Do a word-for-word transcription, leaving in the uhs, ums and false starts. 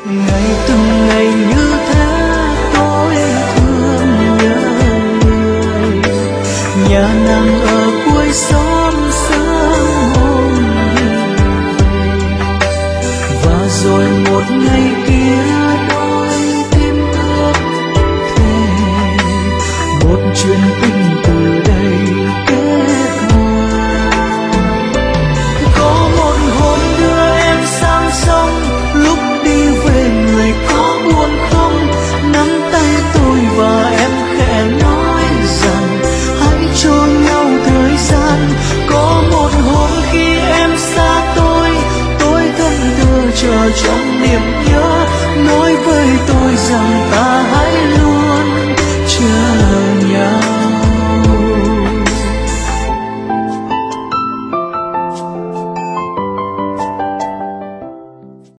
Ngày từng ngày như thế tôi thương nhớ người, nhà nàng ở cuối xóm sớm hôm về. Và rồi một ngày kia đôi tim ước thề, một chuyện tình từ đây kết hoa. Có một hôm đưa em sang sông, lúc đi về người có buồn không? Nắm tay tôi và em khẽ nói rằng hãy cho nhau thời gian. Có một hôm khi em xa tôi, tôi thân thờ chờ trong niềm nhớ, nói với tôi rằng ta